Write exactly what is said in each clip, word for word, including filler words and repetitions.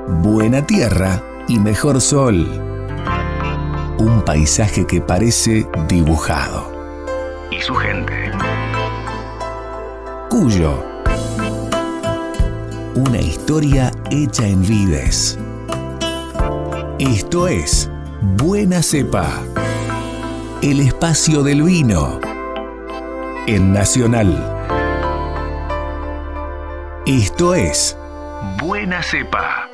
buena tierra y mejor sol. Un paisaje que parece dibujado. Y su gente. Cuyo. Una historia hecha en vides. Esto es Buena Cepa, el espacio del vino en Nacional. Esto es Buena Cepa.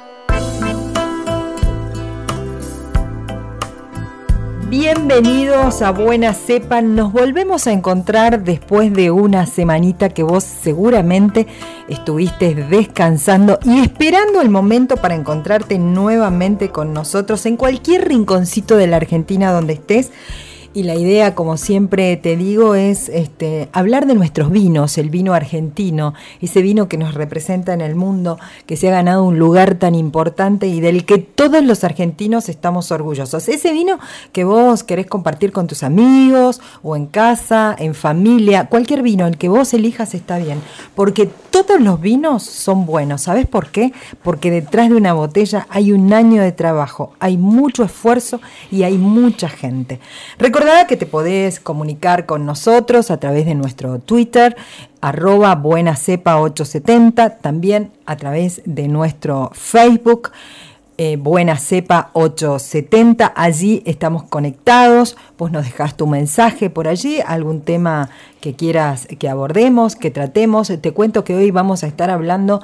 Bienvenidos a Buena Cepa. Nos volvemos a encontrar después de una semanita que vos seguramente estuviste descansando y esperando el momento para encontrarte nuevamente con nosotros en cualquier rinconcito de la Argentina donde estés. Y la idea, como siempre te digo, es este, hablar de nuestros vinos, el vino argentino, ese vino que nos representa en el mundo, que se ha ganado un lugar tan importante y del que todos los argentinos estamos orgullosos. Ese vino que vos querés compartir con tus amigos o en casa, en familia, cualquier vino, el que vos elijas está bien, porque todos los vinos son buenos. ¿Sabés por qué? Porque detrás de una botella hay un año de trabajo, hay mucho esfuerzo y hay mucha gente. Recordá que te podés comunicar con nosotros a través de nuestro Twitter, arroba buenacepa ochocientos setenta, también a través de nuestro Facebook, eh, buenacepa ochocientos setenta. Allí estamos conectados. Vos nos dejás tu mensaje por allí, algún tema que quieras que abordemos, que tratemos. Te cuento que hoy vamos a estar hablando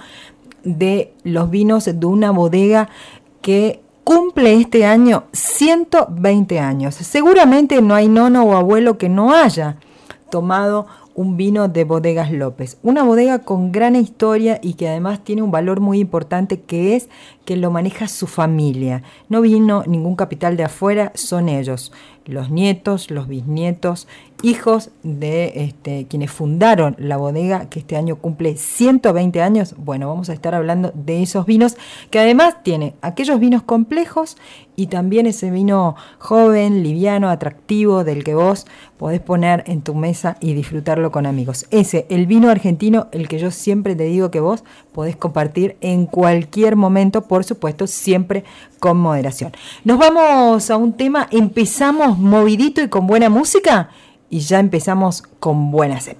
de los vinos de una bodega que cumple este año ciento veinte años. Seguramente no hay nono o abuelo que no haya tomado un vino de Bodegas López. Una bodega con gran historia y que además tiene un valor muy importante, que es que lo maneja su familia. No vino ningún capital de afuera, son ellos, los nietos, los bisnietos, hijos de este, quienes fundaron la bodega, que este año cumple ciento veinte años. Bueno, vamos a estar hablando de esos vinos, que además tiene aquellos vinos complejos y también ese vino joven, liviano, atractivo, del que vos podés poner en tu mesa y disfrutarlo con amigos. Ese, el vino argentino, el que yo siempre te digo que vos podés compartir en cualquier momento, por supuesto, siempre con moderación. Nos vamos a un tema, empezamos movidito y con buena música, y ya empezamos con Buena Cepa.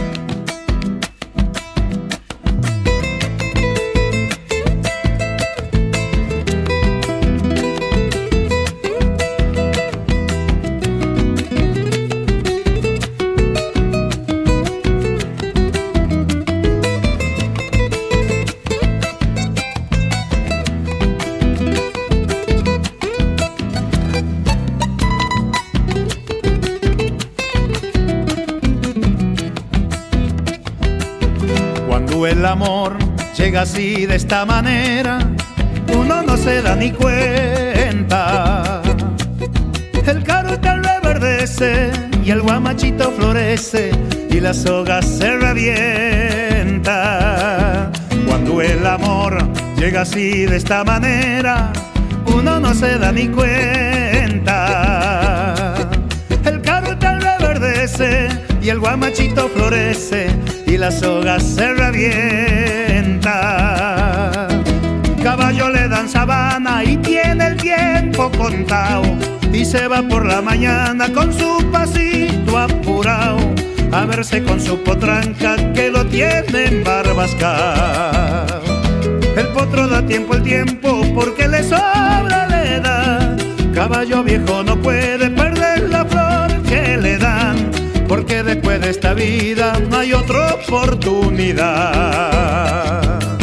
El amor llega así de esta manera, uno no se da ni cuenta. El carotel reverdece y el guamachito florece y la soga se revienta. Cuando el amor llega así de esta manera, uno no se da ni cuenta. El carotel reverdece y el guamachito florece y la soga se revienta. Caballo le dan sabana y tiene el tiempo contado, y se va por la mañana con su pasito apurado a verse con su potranca que lo tiene embarbascado. El potro da tiempo el tiempo porque le sobra la edad. Caballo viejo no puede perder la flor que le dan, porque después de esta vida no hay otra oportunidad.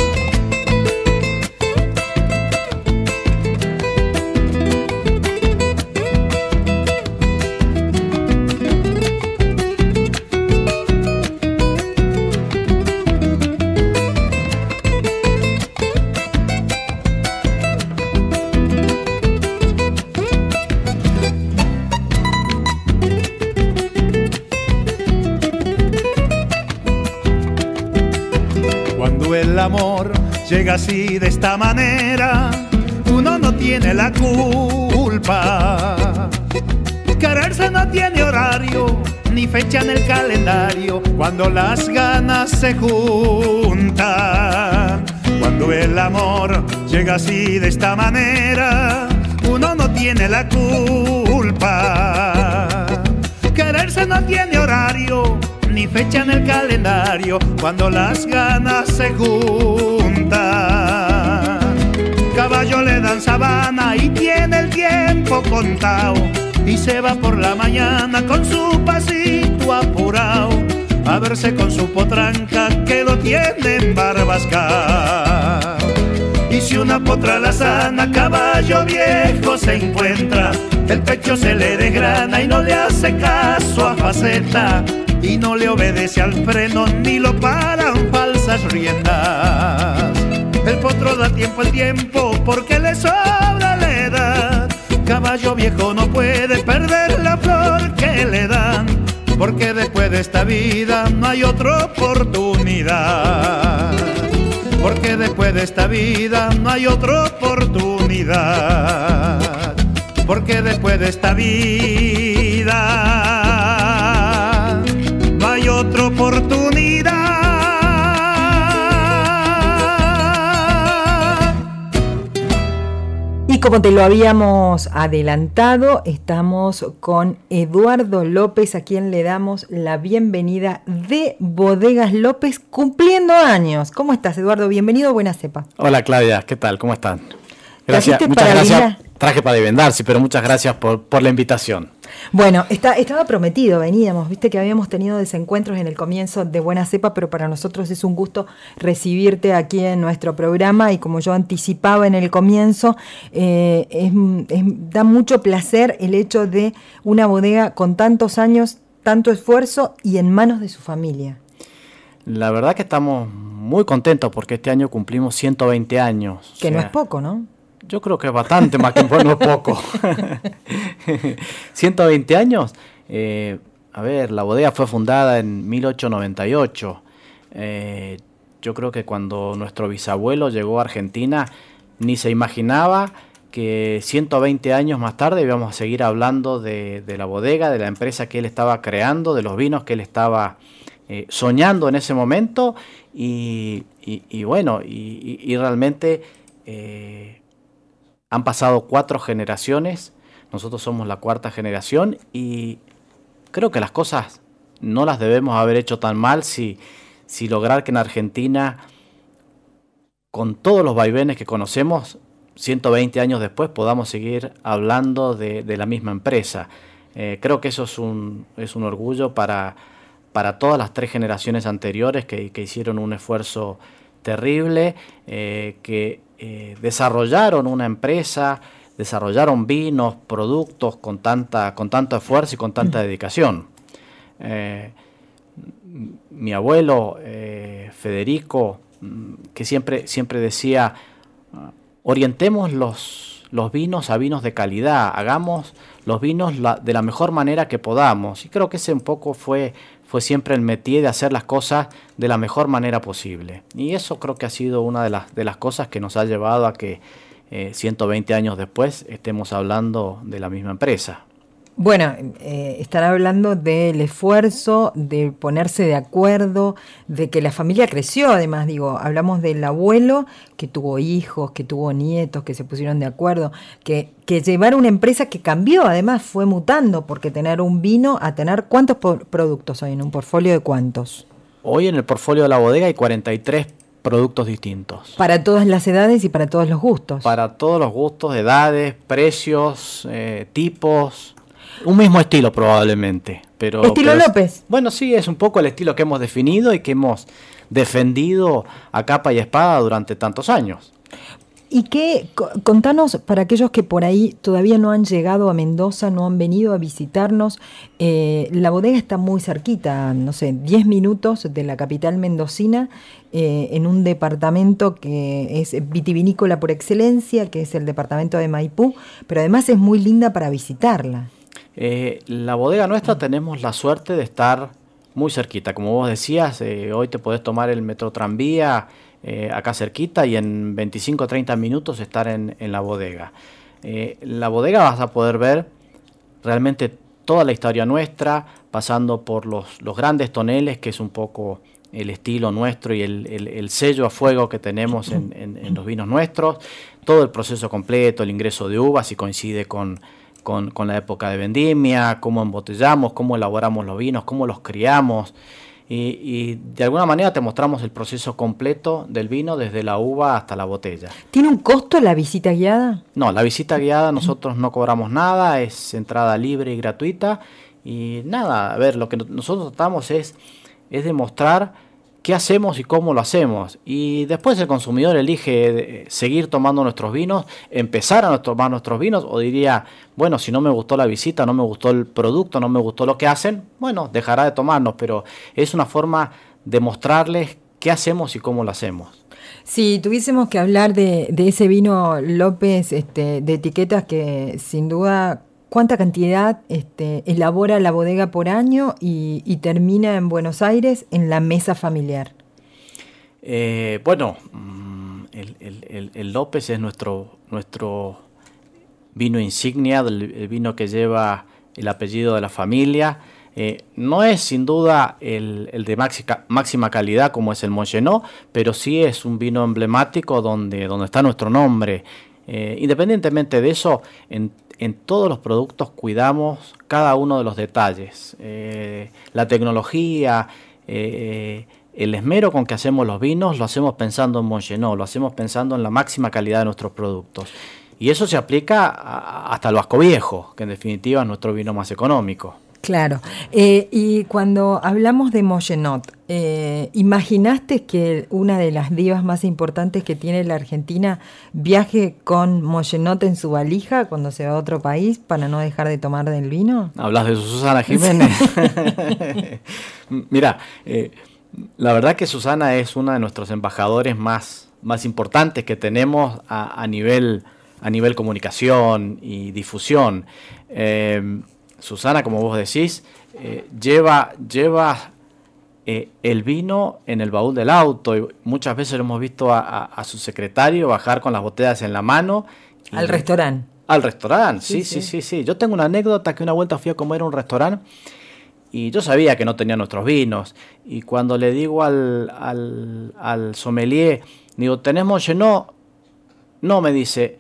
El amor llega así de esta manera, uno no tiene la culpa. Quererse no tiene horario ni fecha en el calendario, cuando las ganas se juntan. Cuando el amor llega así de esta manera, uno no tiene la culpa. Quererse no tiene horario, ni fecha en el calendario, cuando las ganas se juntan. Caballo le dan sabana y tiene el tiempo contado, y se va por la mañana con su pasito apurado a verse con su potranca que lo tiene en Barbasca. Y si una potra la sana, caballo viejo se encuentra, el pecho se le desgrana y no le hace caso a faceta, y no le obedece al freno ni lo paran falsas riendas. El potro da tiempo al tiempo porque le sobra la edad. Caballo viejo no puede perder la flor que le dan, porque después de esta vida no hay otra oportunidad. Porque después de esta vida no hay otra oportunidad. Porque después de esta vida no hay otra oportunidad. Y como te lo habíamos adelantado, estamos con Eduardo López, a quien le damos la bienvenida de Bodegas López, cumpliendo años. ¿Cómo estás, Eduardo? Bienvenido, buena cepa. Hola, Claudia, ¿qué tal? ¿Cómo están? Gracias, muchas gracias. Brindar? Traje para brindar, sí, pero muchas gracias por, por la invitación. Bueno, está, estaba prometido, veníamos, viste que habíamos tenido desencuentros en el comienzo de Buena Cepa, pero para nosotros es un gusto recibirte aquí en nuestro programa, y como yo anticipaba en el comienzo, eh, es, es, da mucho placer el hecho de una bodega con tantos años, tanto esfuerzo y en manos de su familia. La verdad que estamos muy contentos porque este año cumplimos ciento veinte años. Que o sea, no es poco, ¿no? Yo creo que es bastante, más que no es poco. ciento veinte años. Eh, a ver, la bodega fue fundada en mil ochocientos noventa y ocho. Eh, yo creo que cuando nuestro bisabuelo llegó a Argentina, ni se imaginaba que ciento veinte años más tarde íbamos a seguir hablando de, de la bodega, de la empresa que él estaba creando, de los vinos que él estaba eh, soñando en ese momento. Y, y, y bueno, y, y, y realmente... Eh, Han pasado cuatro generaciones, nosotros somos la cuarta generación, y creo que las cosas no las debemos haber hecho tan mal si, si lograr que en Argentina, con todos los vaivenes que conocemos, ciento veinte años después podamos seguir hablando de, de la misma empresa. Eh, creo que eso es un, es un orgullo para, para todas las tres generaciones anteriores que, que hicieron un esfuerzo terrible, eh, que eh, desarrollaron una empresa, desarrollaron vinos, productos con tanta, con tanto esfuerzo y con tanta dedicación. Eh, mi abuelo eh, Federico, que siempre, siempre decía, orientemos los, los vinos a vinos de calidad, hagamos los vinos la, de la mejor manera que podamos. Y creo que ese un poco fue, fue siempre el métier de hacer las cosas de la mejor manera posible. Y eso creo que ha sido una de las, de las cosas que nos ha llevado a que eh, ciento veinte años después estemos hablando de la misma empresa. Bueno, eh, estar hablando del esfuerzo, de ponerse de acuerdo, de que la familia creció, además, digo, hablamos del abuelo que tuvo hijos, que tuvo nietos, que se pusieron de acuerdo, que, que llevar una empresa que cambió, además fue mutando, porque tener un vino a tener, ¿cuántos por, productos hay en un portfolio de cuántos? Hoy en el portfolio de la bodega hay cuarenta y tres productos distintos. Para todas las edades y para todos los gustos. Para todos los gustos, edades, precios, eh, tipos... Un mismo estilo probablemente. Pero, ¿Estilo pero López? Es, bueno, sí, es un poco el estilo que hemos definido y que hemos defendido a capa y espada durante tantos años. Y que, contanos, para aquellos que por ahí todavía no han llegado a Mendoza, no han venido a visitarnos, eh, la bodega está muy cerquita, no sé, diez minutos de la capital mendocina, eh, en un departamento que es vitivinícola por excelencia, que es el departamento de Maipú, pero además es muy linda para visitarla. Eh, la bodega nuestra tenemos la suerte de estar muy cerquita. Como vos decías, eh, hoy te podés tomar el metro tranvía eh, acá cerquita y en veinticinco o treinta minutos estar en, en la bodega. Eh, la bodega vas a poder ver realmente toda la historia nuestra, pasando por los, los grandes toneles, que es un poco el estilo nuestro y el, el, el sello a fuego que tenemos en, en, en los vinos nuestros, todo el proceso completo, el ingreso de uvas, si coincide con, con, con la época de vendimia, cómo embotellamos, cómo elaboramos los vinos, cómo los criamos. Y, y de alguna manera te mostramos el proceso completo del vino desde la uva hasta la botella. ¿Tiene un costo la visita guiada? No, la visita guiada nosotros no cobramos nada, es entrada libre y gratuita. Y nada, a ver, lo que nosotros tratamos es, es demostrar qué hacemos y cómo lo hacemos. Y después el consumidor elige seguir tomando nuestros vinos, empezar a tomar nuestros vinos, o diría, bueno, si no me gustó la visita, no me gustó el producto, no me gustó lo que hacen, bueno, dejará de tomarnos, pero es una forma de mostrarles qué hacemos y cómo lo hacemos. Si tuviésemos que hablar de, de ese vino López, este, de etiquetas que sin duda... ¿Cuánta cantidad este, elabora la bodega por año y, y termina en Buenos Aires en la mesa familiar? Eh, bueno, el, el, el, el López es nuestro, nuestro vino insignia, el, el vino que lleva el apellido de la familia. Eh, no es sin duda el, el de máxima, máxima calidad como es el Montgenot, pero sí es un vino emblemático donde, donde está nuestro nombre. Eh, independientemente de eso, en En todos los productos cuidamos cada uno de los detalles, eh, la tecnología, eh, el esmero con que hacemos los vinos, lo hacemos pensando en Montgenot, lo hacemos pensando en la máxima calidad de nuestros productos. Y eso se aplica a, hasta el Vasco Viejo, que en definitiva es nuestro vino más económico. Claro, eh, y cuando hablamos de Montgenot, eh, ¿imaginaste que una de las divas más importantes que tiene la Argentina viaje con Montgenot en su valija cuando se va a otro país para no dejar de tomar del vino? ¿Hablas de Susana Jiménez? Mira, eh, la verdad que Susana es una de nuestros embajadores más, más importantes que tenemos a, a, nivel, a nivel comunicación y difusión. Eh, Susana, como vos decís, eh, lleva, lleva eh, el vino en el baúl del auto. Y muchas veces lo hemos visto a, a, a su secretario bajar con las botellas en la mano. Al restaurante. Al restaurante, sí sí, sí, sí, sí, sí. Yo tengo una anécdota que una vuelta fui a comer a un restaurante y yo sabía que no tenía nuestros vinos. Y cuando le digo al, al, al sommelier, digo, ¿tenés Montgenot? No, me dice...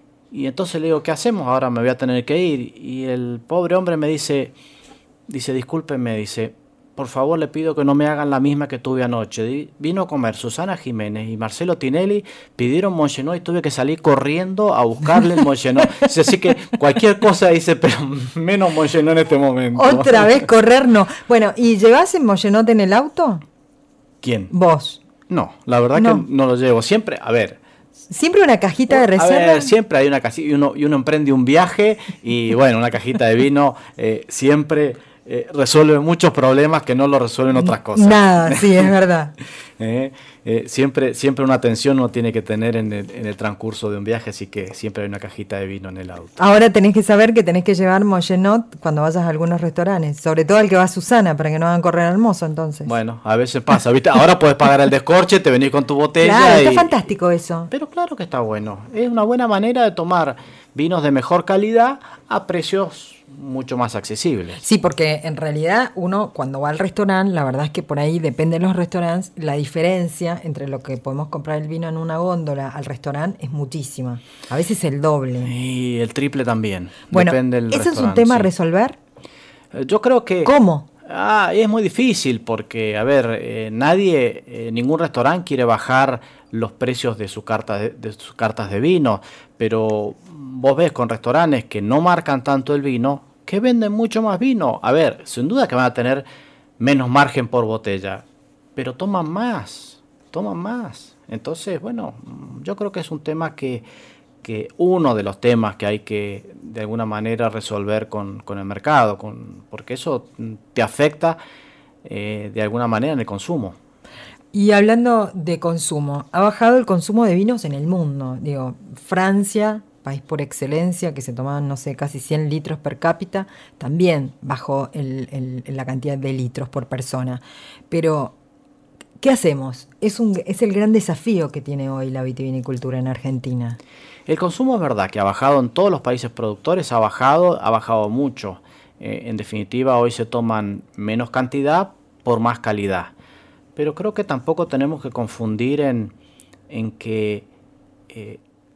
Y entonces le digo, ¿qué hacemos? Ahora me voy a tener que ir. Y el pobre hombre me dice, dice, discúlpenme, dice, por favor le pido que no me hagan la misma que tuve anoche. Vino a comer Susana Jiménez y Marcelo Tinelli, pidieron Montgenot y tuve que salir corriendo a buscarle el Montgenot. Así que cualquier cosa dice, pero menos Montgenot en este momento. Otra vez correr no. Bueno, ¿y llevas el Montgenot en el auto? ¿Quién? Vos. No, la verdad no. que no lo llevo. Siempre, a ver... ¿Siempre una cajita de reserva? A ver, siempre hay una cajita y uno, y uno emprende un viaje y bueno, una cajita de vino eh, siempre eh, resuelve muchos problemas que no lo resuelven otras cosas. Nada, sí, es verdad. eh, eh, siempre, siempre una atención uno tiene que tener en el, en el transcurso de un viaje, así que siempre hay una cajita de vino en el auto. Ahora tenés que saber que tenés que llevar Montgenot cuando vayas a algunos restaurantes, sobre todo al que va Susana, para que no hagan correr al mozo entonces. Bueno, a veces pasa, ¿viste? Ahora puedes pagar el descorche, te venís con tu botella. Claro, y... está fantástico eso. Pero claro que está bueno. Es una buena manera de tomar vinos de mejor calidad a precios mucho más accesibles. Sí, porque en realidad uno cuando va al restaurante, la verdad es que por ahí depende de los restaurantes, la diferencia entre lo que podemos comprar el vino en una góndola al restaurante es muchísima. A veces el doble. Y el triple también. Bueno, depende del ¿ese es un tema sí. a resolver? Eh, yo creo que... ¿Cómo? Ah, es muy difícil porque, a ver, eh, nadie, eh, ningún restaurante quiere bajar los precios de, su carta de, de sus cartas de vino, pero vos ves con restaurantes que no marcan tanto el vino, que venden mucho más vino. A ver, sin duda que van a tener menos margen por botella, pero toman más, toman más. Entonces, bueno, yo creo que es un tema que, que uno de los temas que hay que de alguna manera resolver con, con el mercado, con, porque eso te afecta eh, de alguna manera en el consumo. Y hablando de consumo, ha bajado el consumo de vinos en el mundo. Digo, Francia, país por excelencia, que se tomaban, no sé, casi cien litros per cápita, también bajó el, el, la cantidad de litros por persona. Pero, ¿qué hacemos? Es, un, es el gran desafío que tiene hoy la vitivinicultura en Argentina. El consumo es verdad que ha bajado en todos los países productores, ha bajado, ha bajado mucho. Eh, en definitiva, hoy se toman menos cantidad por más calidad. pero creo que tampoco tenemos que confundir en, en que eh,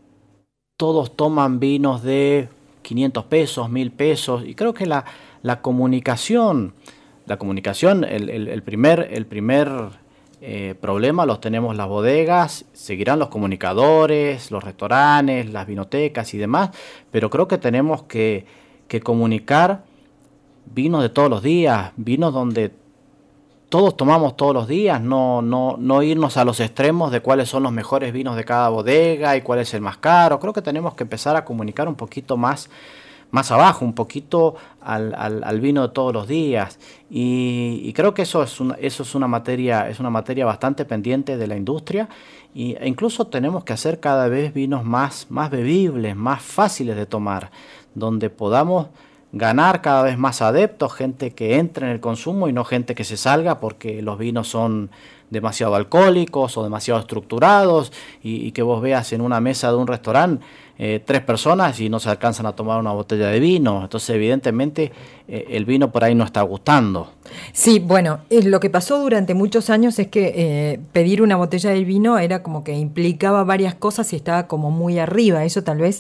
todos toman vinos de quinientos pesos, mil pesos, y creo que la, la comunicación, la comunicación, el, el, el primer, el primer eh, problema los tenemos las bodegas, seguirán los comunicadores, los restaurantes, las vinotecas y demás, pero creo que tenemos que, que comunicar vinos de todos los días, vinos donde todos tomamos todos los días, no, no, no irnos a los extremos de cuáles son los mejores vinos de cada bodega y cuál es el más caro. Creo que tenemos que empezar a comunicar un poquito más, más abajo, un poquito al, al, al vino de todos los días. Y, y creo que eso es una, eso es una materia, es una materia bastante pendiente de la industria. Y, e incluso tenemos que hacer cada vez vinos más, más bebibles, más fáciles de tomar, donde podamos ganar cada vez más adeptos, gente que entre en el consumo y no gente que se salga porque los vinos son demasiado alcohólicos o demasiado estructurados y, y que vos veas en una mesa de un restaurante eh, tres personas y no se alcanzan a tomar una botella de vino. Entonces evidentemente eh, el vino por ahí no está gustando. Sí, bueno, eh, lo que pasó durante muchos años es que eh, pedir una botella de vino era como que implicaba varias cosas y estaba como muy arriba. Eso tal vez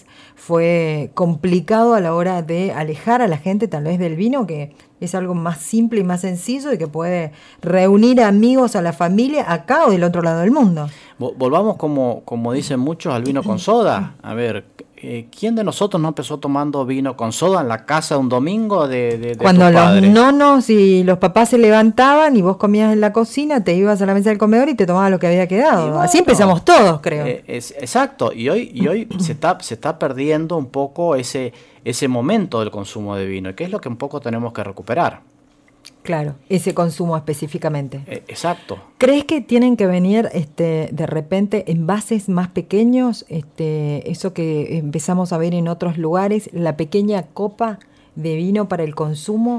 fue complicado a la hora de alejar a la gente tal vez del vino, que es algo más simple y más sencillo y que puede reunir amigos a la familia acá o del otro lado del mundo. Volvamos, como, como dicen muchos, al vino con soda. A ver, eh, ¿quién de nosotros no empezó tomando vino con soda en la casa un domingo de, de, de Cuando los nonos y los papás se levantaban y vos comías en la cocina, te ibas a la mesa del comedor y te tomabas lo que había quedado. Bueno, así empezamos todos, creo. Eh, es, exacto, y hoy, y hoy se, está, se está perdiendo un poco ese, ese momento del consumo de vino, que es lo que un poco tenemos que recuperar. Claro, ese consumo específicamente. Eh, exacto. ¿Crees que tienen que venir este, de repente envases más pequeños? Este, eso que empezamos a ver en otros lugares, la pequeña copa de vino para el consumo.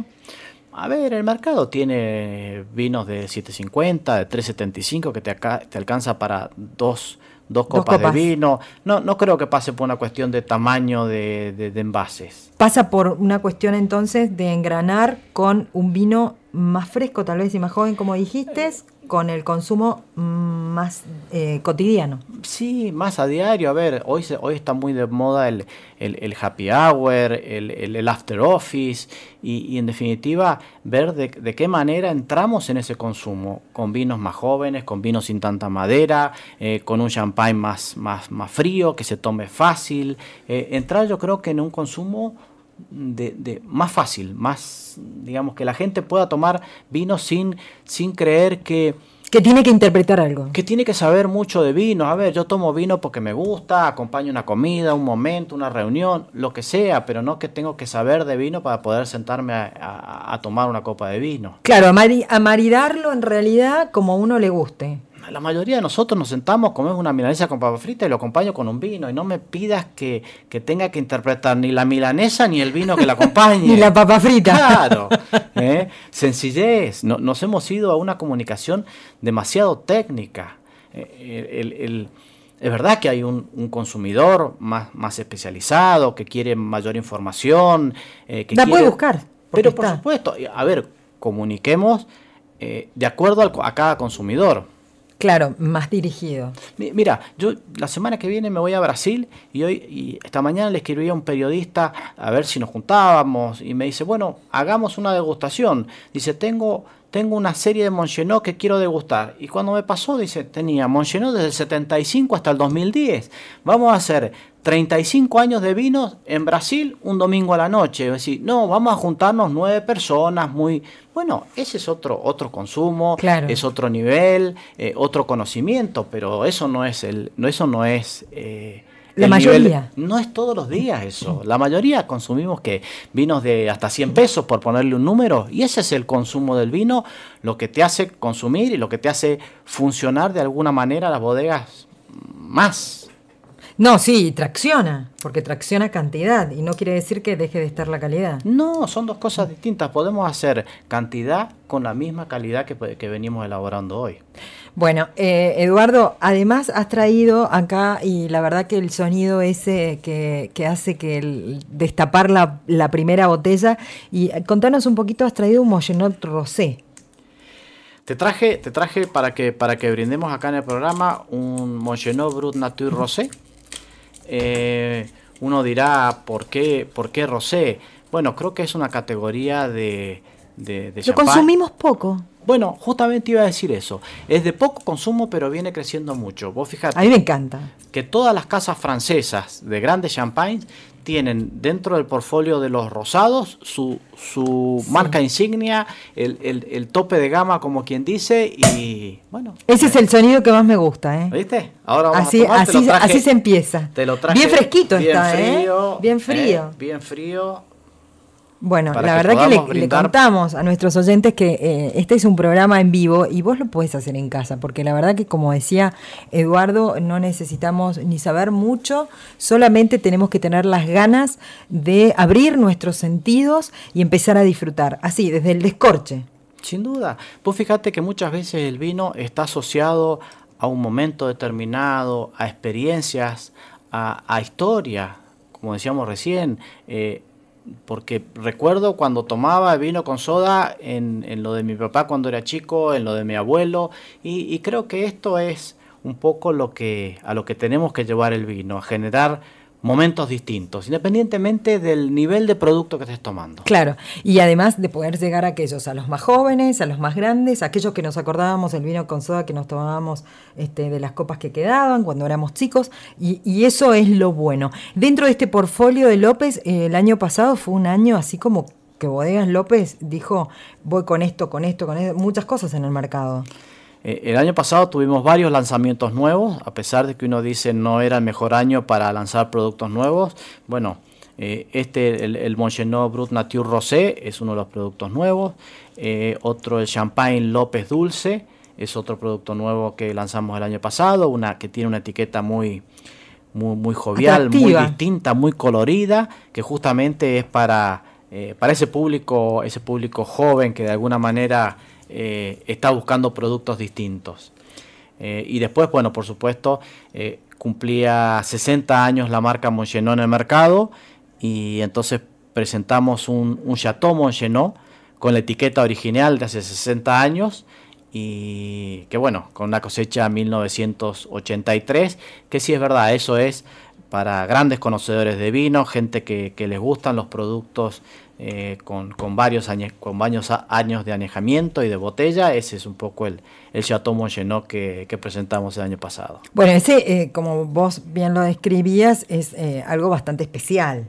A ver, el mercado tiene vinos de siete cincuenta, de tres setenta y cinco que te, acá, te alcanza para dos, dos, copas, dos copas de vino. No, no creo que pase por una cuestión de tamaño de, de, de envases. Pasa por una cuestión entonces de engranar con un vino más fresco, tal vez, y más joven, como dijiste, con el consumo más eh, cotidiano. Sí, más a diario. A ver, hoy se, hoy está muy de moda el, el, el happy hour, el, el, el after office y, y en definitiva ver de, de qué manera entramos en ese consumo, con vinos más jóvenes, con vinos sin tanta madera, eh, con un champagne más, más, más frío, que se tome fácil. Eh, entrar yo creo que en un consumo De, de más fácil, más, digamos, que la gente pueda tomar vino sin, sin creer que... Que tiene que interpretar algo. Que tiene que saber mucho de vino. A ver, yo tomo vino porque me gusta, acompaño una comida, un momento, una reunión, lo que sea, pero no que tengo que saber de vino para poder sentarme a, a, a tomar una copa de vino. Claro, a, mari- a maridarlo en realidad como a uno le guste. La mayoría de nosotros nos sentamos, comemos una milanesa con papa frita y lo acompaño con un vino. Y no me pidas que, que tenga que interpretar ni la milanesa ni el vino que la acompañe. Ni la papa frita. Claro. ¿eh? Sencillez. No, nos hemos ido a una comunicación demasiado técnica. Eh, el, el, es verdad que hay un, un consumidor más, más especializado que quiere mayor información. Eh, que la quiere, puede buscar. Pero está. por supuesto, a ver, comuniquemos eh, de acuerdo al, a cada consumidor. Claro, más dirigido. Mira, yo la semana que viene me voy a Brasil y hoy y esta mañana le escribí a un periodista a ver si nos juntábamos y me dice, bueno, hagamos una degustación. Dice, tengo, tengo una serie de Montgenot que quiero degustar. Y cuando me pasó, dice, tenía Montgenot desde el setenta y cinco hasta el dos mil diez. Vamos a hacer treinta y cinco años de vinos en Brasil un domingo a la noche. Es decir, no, vamos a juntarnos nueve personas, muy... Bueno, ese es otro otro consumo, claro. Es otro nivel, eh, otro conocimiento, pero eso no es el, no eso no es eh, la el mayoría. Nivel, no es todos los días eso. La mayoría consumimos que vinos de hasta cien pesos por ponerle un número y ese es el consumo del vino, lo que te hace consumir y lo que te hace funcionar de alguna manera las bodegas más. No, sí, tracciona, porque tracciona cantidad y no quiere decir que deje de estar la calidad. No, son dos cosas distintas. Podemos hacer cantidad con la misma calidad que, que venimos elaborando hoy. Bueno, eh, Eduardo, además has traído acá, y la verdad que el sonido ese que, que hace que el, destapar la, la primera botella, y contanos un poquito, has traído un Montgenot Rosé. Te traje, te traje para que para que brindemos acá en el programa un Montgenot Brut Nature Rosé. Eh, uno dirá, ¿por qué, por qué rosé? Bueno, creo que es una categoría de, de, de Lo champán. consumimos poco. Bueno, justamente iba a decir eso. Es de poco consumo, pero viene creciendo mucho. Vos fijate. A mí me encanta. Que todas las casas francesas de grandes champagnes tienen dentro del portfolio de los rosados su, su sí. marca insignia, el, el, el tope de gama, como quien dice, y bueno. Ese eh. es el sonido que más me gusta, ¿eh? ¿Viste? Ahora vamos así, a tomar, así, te lo traje, así se empieza. Te lo traje bien fresquito bien está, frío, ¿eh? Bien frío. Eh, bien frío. Bueno, la verdad que le, le contamos a nuestros oyentes que eh, este es un programa en vivo y vos lo podés hacer en casa, porque la verdad que, como decía Eduardo, no necesitamos ni saber mucho, solamente tenemos que tener las ganas de abrir nuestros sentidos y empezar a disfrutar, así, desde el descorche. Sin duda. Vos fíjate que muchas veces el vino está asociado a un momento determinado, a experiencias, a, a historia, como decíamos recién, eh, porque recuerdo cuando tomaba vino con soda en, en lo de mi papá cuando era chico, en lo de mi abuelo, y, y creo que esto es un poco lo que a lo que tenemos que llevar el vino, a generar momentos distintos, independientemente del nivel de producto que estés tomando. Claro, y además de poder llegar a aquellos, a los más jóvenes, a los más grandes, a aquellos que nos acordábamos el vino con soda que nos tomábamos este, de las copas que quedaban cuando éramos chicos, y, y eso es lo bueno. Dentro de este portfolio de López, eh, el año pasado fue un año así como que Bodegas López dijo, voy con esto, con esto, con esto, muchas cosas en el mercado. El año pasado tuvimos varios lanzamientos nuevos, a pesar de que uno dice no era el mejor año para lanzar productos nuevos. Bueno, eh, este, el, el Montgenot Brut Nature Rosé es uno de los productos nuevos. Eh, otro, el Champagne López Dulce, es otro producto nuevo que lanzamos el año pasado, una que tiene una etiqueta muy, muy, muy jovial, atractiva, muy distinta, muy colorida, que justamente es para, eh, para ese público, ese público joven que de alguna manera Eh, está buscando productos distintos. Eh, y después, bueno, por supuesto, eh, cumplía sesenta años la marca Montgenot en el mercado, y entonces presentamos un, un Chateau Montgenot con la etiqueta original de hace sesenta años, y que bueno, con una cosecha mil novecientos ochenta y tres, que sí es verdad, eso es para grandes conocedores de vino, gente que, que les gustan los productos Eh, con, con, varios años, con varios años de añejamiento y de botella. Ese es un poco el, el Chateau Montgenot que, que presentamos el año pasado. Bueno, ese, eh, como vos bien lo describías, es eh, algo bastante especial,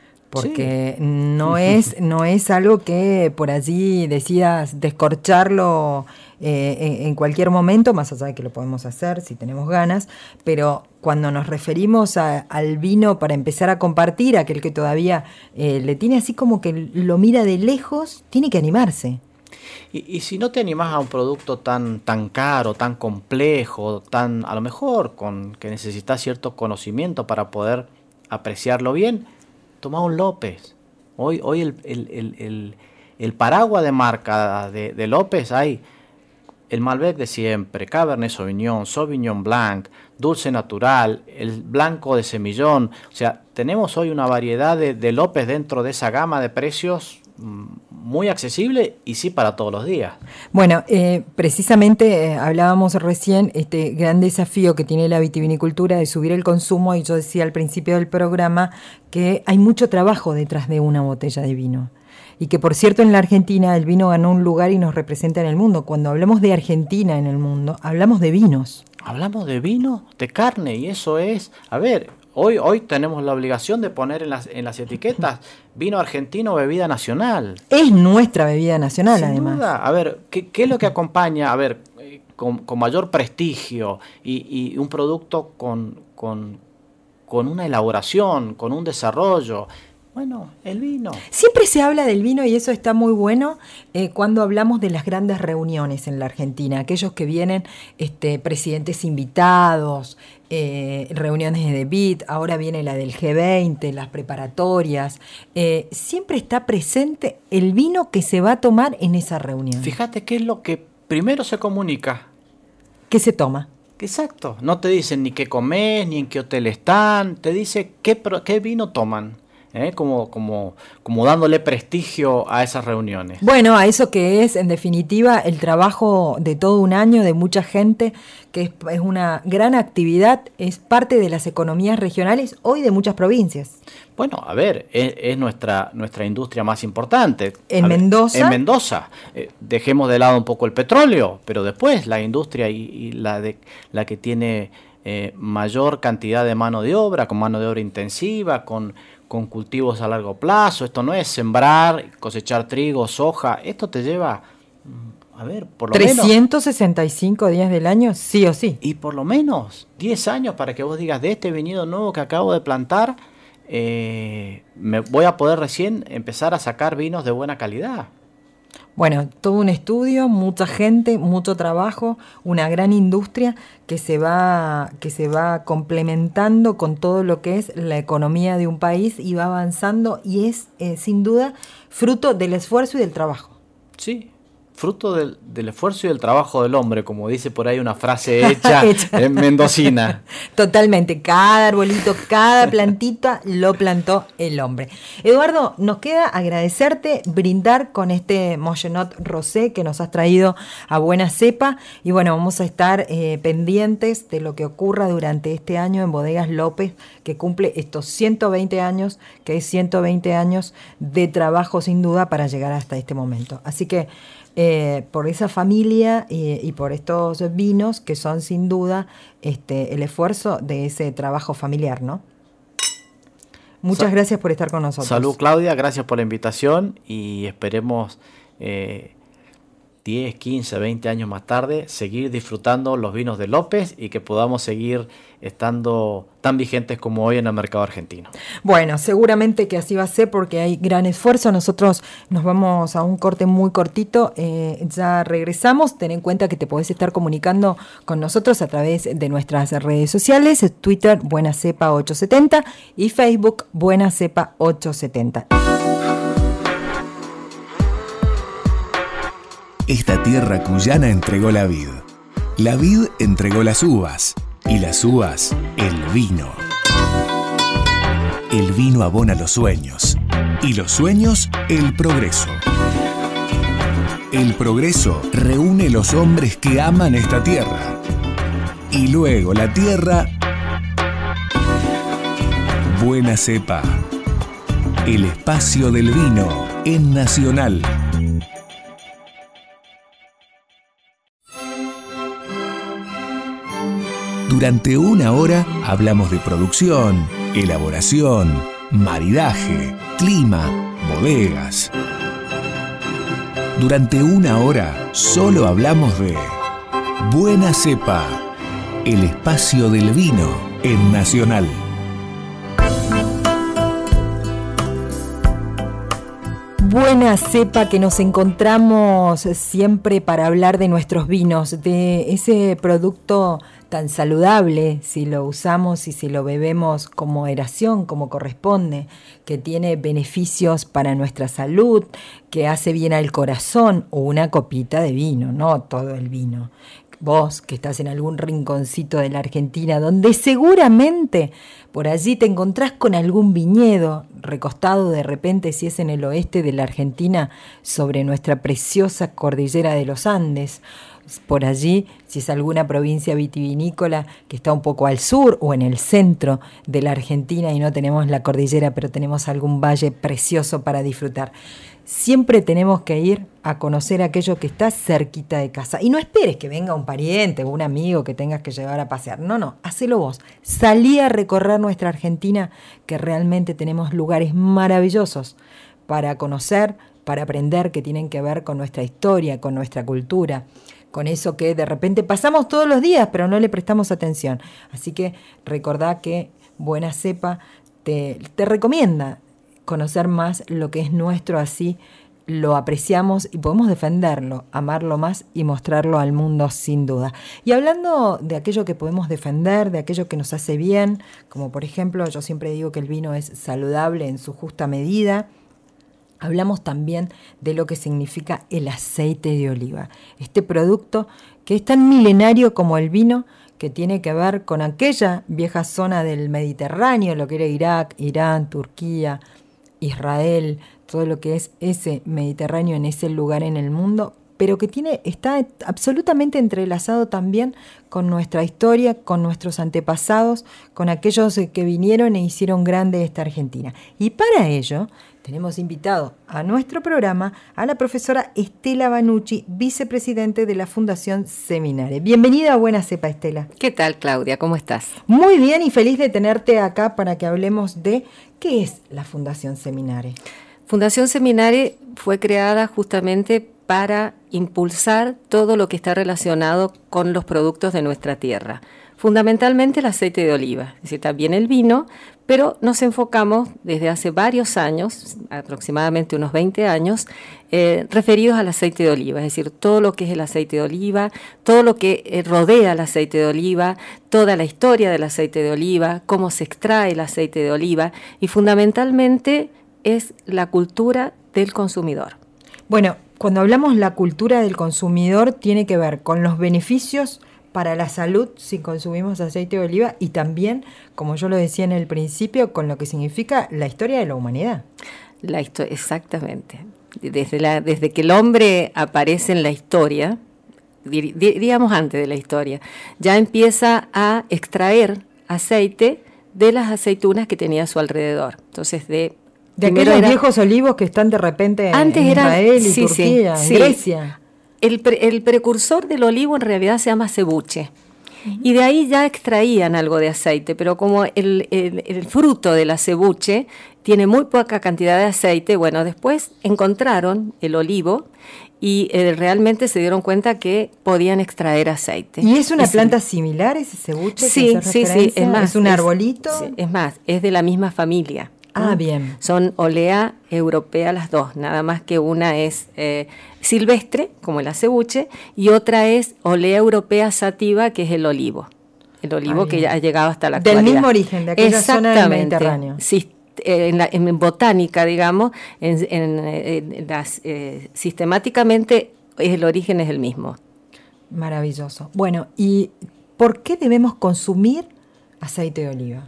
porque sí. no, es, no es algo que por allí decidas descorcharlo eh, en, en cualquier momento, más allá de que lo podemos hacer si tenemos ganas, pero cuando nos referimos a, al vino para empezar a compartir, aquel que todavía eh, le tiene así como que lo mira de lejos, tiene que animarse. Y, y si no te animás a un producto tan, tan caro, tan complejo, tan a lo mejor con que necesitas cierto conocimiento para poder apreciarlo bien, toma un López. Hoy, hoy el, el, el, el, el paraguas de marca de, de López hay el Malbec de siempre, Cabernet Sauvignon, Sauvignon Blanc, Dulce Natural, el Blanco de Semillón. O sea, tenemos hoy una variedad de, de López dentro de esa gama de precios muy accesible y sí para todos los días. Bueno, eh, precisamente eh, hablábamos recién este gran desafío que tiene la vitivinicultura de subir el consumo, y yo decía al principio del programa que hay mucho trabajo detrás de una botella de vino. Y que, por cierto, en la Argentina el vino ganó un lugar y nos representa en el mundo. Cuando hablamos de Argentina en el mundo, hablamos de vinos. Hablamos de vino, de carne, y eso es... A ver, hoy, hoy tenemos la obligación de poner en las, en las etiquetas vino argentino, bebida nacional. Es nuestra bebida nacional, Sin además. Duda. A ver, ¿qué, qué es lo que acompaña? A ver, eh, con, con mayor prestigio y, y un producto con, con, con una elaboración, con un desarrollo... Bueno, el vino. Siempre se habla del vino y eso está muy bueno eh, cuando hablamos de las grandes reuniones en la Argentina, aquellos que vienen este, presidentes invitados, eh, reuniones de B I T, ahora viene la del G veinte, las preparatorias, eh, siempre está presente el vino que se va a tomar en esa reunión. Fíjate qué es lo que primero se comunica. ¿Qué se toma? Exacto, no te dicen ni qué comes, ni en qué hotel están, te dice qué, qué vino toman. ¿eh? como, como, como dándole prestigio a esas reuniones. Bueno, a eso que es, en definitiva, el trabajo de todo un año de mucha gente, que es, es una gran actividad, es parte de las economías regionales hoy de muchas provincias. Bueno, a ver, es, es nuestra, nuestra industria más importante. En a Mendoza. Ver, en Mendoza. Eh, dejemos de lado un poco el petróleo, pero después la industria y, y la, de, la que tiene eh, mayor cantidad de mano de obra, con mano de obra intensiva, con, con cultivos a largo plazo. Esto no es sembrar, cosechar trigo, soja. Esto te lleva, a ver, por lo menos... trescientos sesenta y cinco días del año, sí o sí. Y por lo menos diez años para que vos digas, de este viñedo nuevo que acabo de plantar, Eh, me voy a poder recién empezar a sacar vinos de buena calidad. Bueno, todo un estudio, mucha gente, mucho trabajo, una gran industria que se va, que se va complementando con todo lo que es la economía de un país y va avanzando y es eh, sin duda fruto del esfuerzo y del trabajo. Sí. Fruto del, del esfuerzo y del trabajo del hombre, como dice por ahí una frase hecha, hecha. en mendocina. Totalmente, cada arbolito, cada plantita lo plantó el hombre. Eduardo, nos queda agradecerte, brindar con este Moyenot Rosé que nos has traído a buena cepa y bueno, vamos a estar eh, pendientes de lo que ocurra durante este año en Bodegas López, que cumple estos ciento veinte años, que es ciento veinte años de trabajo sin duda para llegar hasta este momento. Así que Eh, por esa familia eh, y por estos vinos que son sin duda este, el esfuerzo de ese trabajo familiar, ¿no? Muchas Sa- gracias por estar con nosotros. Salud, Claudia, gracias por la invitación y esperemos eh, diez, quince, veinte años más tarde seguir disfrutando los vinos de López y que podamos seguir estando tan vigentes como hoy en el mercado argentino. Bueno, seguramente que así va a ser porque hay gran esfuerzo. Nosotros nos vamos a un corte muy cortito, eh, ya regresamos. Ten en cuenta que te podés estar comunicando con nosotros a través de nuestras redes sociales, Twitter Buena Cepa ochocientos setenta y Facebook Buena Cepa ochocientos setenta. Esta tierra cuyana entregó la vid, la vid entregó las uvas y las uvas el vino. El vino abona los sueños y los sueños el progreso. El progreso reúne los hombres que aman esta tierra y luego la tierra. Buena Cepa, el espacio del vino en Nacional. Durante una hora hablamos de producción, elaboración, maridaje, clima, bodegas. Durante una hora solo hablamos de Buena Cepa, el espacio del vino en Nacional. Buena Cepa, que nos encontramos siempre para hablar de nuestros vinos, de ese producto tan saludable, si lo usamos y si lo bebemos con moderación, como corresponde, que tiene beneficios para nuestra salud, que hace bien al corazón, o una copita de vino, no todo el vino. Vos que estás en algún rinconcito de la Argentina, donde seguramente por allí te encontrás con algún viñedo, recostado de repente, si es en el oeste de la Argentina, sobre nuestra preciosa cordillera de los Andes, por allí, si es alguna provincia vitivinícola que está un poco al sur o en el centro de la Argentina y no tenemos la cordillera, pero tenemos algún valle precioso para disfrutar. Siempre tenemos que ir a conocer aquello que está cerquita de casa. Y no esperes que venga un pariente o un amigo que tengas que llevar a pasear. No, no, hacelo vos. Salí a recorrer nuestra Argentina, que realmente tenemos lugares maravillosos para conocer, para aprender, que tienen que ver con nuestra historia, con nuestra cultura, con eso que de repente pasamos todos los días, pero no le prestamos atención. Así que recordá que Buena Cepa te, te recomienda conocer más lo que es nuestro, así lo apreciamos y podemos defenderlo, amarlo más y mostrarlo al mundo sin duda. Y hablando de aquello que podemos defender, de aquello que nos hace bien, como por ejemplo, yo siempre digo que el vino es saludable en su justa medida, hablamos también de lo que significa el aceite de oliva, este producto que es tan milenario como el vino, que tiene que ver con aquella vieja zona del Mediterráneo, lo que era Irak, Irán, Turquía, Israel, todo lo que es ese Mediterráneo en ese lugar en el mundo, pero que tiene, está absolutamente entrelazado también con nuestra historia, con nuestros antepasados, con aquellos que vinieron e hicieron grande esta Argentina. Y para ello tenemos invitado a nuestro programa a la profesora Estela Banucci, vicepresidente de la Fundación Seminare. Bienvenida a Buena Cepa, Estela. ¿Qué tal, Claudia? ¿Cómo estás? Muy bien y feliz de tenerte acá para que hablemos de qué es la Fundación Seminare. Fundación Seminare fue creada justamente para impulsar todo lo que está relacionado con los productos de nuestra tierra. Fundamentalmente el aceite de oliva, es decir, también el vino, pero nos enfocamos desde hace varios años, aproximadamente unos veinte años, eh, referidos al aceite de oliva, es decir, todo lo que es el aceite de oliva, todo lo que eh, rodea el aceite de oliva, toda la historia del aceite de oliva, cómo se extrae el aceite de oliva y fundamentalmente es la cultura del consumidor. Bueno, cuando hablamos la cultura del consumidor tiene que ver con los beneficios para la salud si consumimos aceite de oliva y también, como yo lo decía en el principio, con lo que significa la historia de la humanidad. La histo- exactamente. Desde, la, desde que el hombre aparece en la historia, dir, diríamos antes de la historia, ya empieza a extraer aceite de las aceitunas que tenía a su alrededor. Entonces, de De aquellos era, viejos olivos que están de repente antes en Israel eran, y sí, Turquía, sí, en sí. Grecia. El, pre, el precursor del olivo en realidad se llama cebuche. Uh-huh. Y de ahí ya extraían algo de aceite, pero como el, el, el fruto de la cebuche tiene muy poca cantidad de aceite, bueno, después encontraron el olivo y eh, realmente se dieron cuenta que podían extraer aceite. ¿Y es una es, planta similar ese cebuche? Sí, sí, sí. Es, más, ¿Es un arbolito? Es, es más, es de la misma familia. Ah, bien. Son olea europea las dos, nada más que una es eh, silvestre, como el acebuche, y otra es olea europea sativa, que es el olivo. El olivo ah, que ya ha llegado hasta la del actualidad. Del mismo origen, de aquella zona del Mediterráneo. Sí, en, la, en botánica, digamos, en, en, en las, eh, sistemáticamente el origen es el mismo. Maravilloso. Bueno, ¿y por qué debemos consumir aceite de oliva?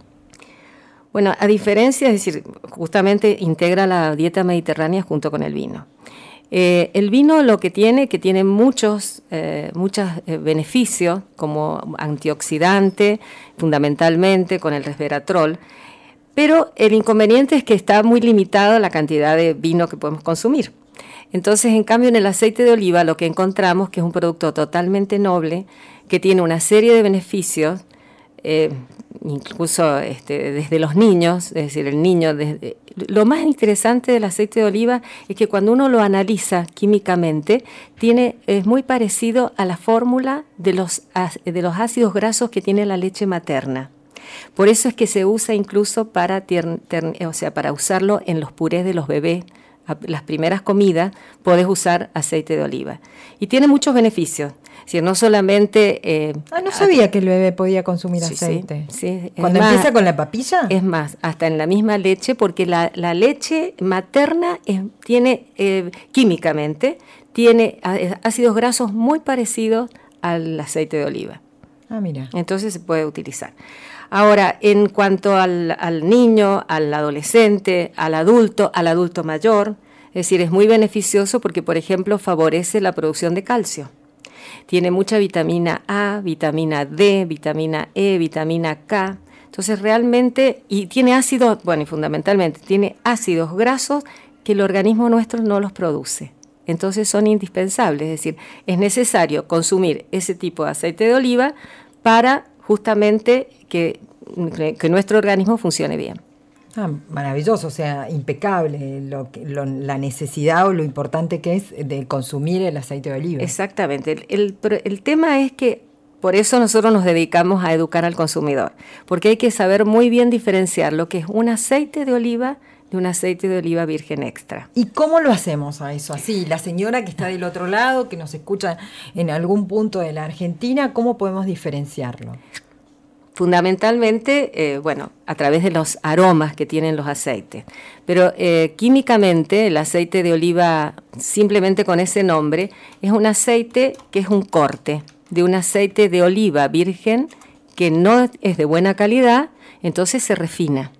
Bueno, a diferencia, es decir, justamente integra la dieta mediterránea junto con el vino. Eh, el vino lo que tiene, que tiene muchos, eh, muchos eh, beneficios, como antioxidante, fundamentalmente con el resveratrol, pero el inconveniente es que está muy limitado la cantidad de vino que podemos consumir. Entonces, en cambio, en el aceite de oliva lo que encontramos que es un producto totalmente noble, que tiene una serie de beneficios, eh, incluso este, desde los niños, es decir, el niño, desde, lo más interesante del aceite de oliva es que cuando uno lo analiza químicamente, tiene, es muy parecido a la fórmula de los, de los ácidos grasos que tiene la leche materna. Por eso es que se usa incluso para, tier, ter, o sea, para usarlo en los purés de los bebés. Las primeras comidas podés usar aceite de oliva. Y tiene muchos beneficios. Es decir, no solamente... Eh, ah, no sabía a, que el bebé podía consumir sí, aceite. Sí, sí. ¿Cuando más, empieza con la papilla? Es más, hasta en la misma leche, porque la, la leche materna es, tiene, eh, químicamente, tiene ácidos grasos muy parecidos al aceite de oliva. Ah, mira. Entonces se puede utilizar. Ahora, en cuanto al, al niño, al adolescente, al adulto, al adulto mayor, es decir, es muy beneficioso porque, por ejemplo, favorece la producción de calcio. Tiene mucha vitamina A, vitamina D, vitamina E, vitamina K. Entonces, realmente, y tiene ácidos, bueno, y fundamentalmente, tiene ácidos grasos que el organismo nuestro no los produce. Entonces, son indispensables. Es decir, es necesario consumir ese tipo de aceite de oliva para justamente que, que nuestro organismo funcione bien. Ah, maravilloso, o sea, impecable lo, lo, la necesidad o lo importante que es de consumir el aceite de oliva. Exactamente. El, el, el tema es que por eso nosotros nos dedicamos a educar al consumidor, porque hay que saber muy bien diferenciar lo que es un aceite de oliva de un aceite de oliva virgen extra. ¿Y cómo lo hacemos a eso? Así, la señora que está del otro lado, que nos escucha en algún punto de la Argentina, ¿cómo podemos diferenciarlo? Fundamentalmente, eh, bueno, a través de los aromas que tienen los aceites. Pero eh, químicamente el aceite de oliva, simplemente con ese nombre, es un aceite que es un corte de un aceite de oliva virgen que no es de buena calidad, entonces se refina.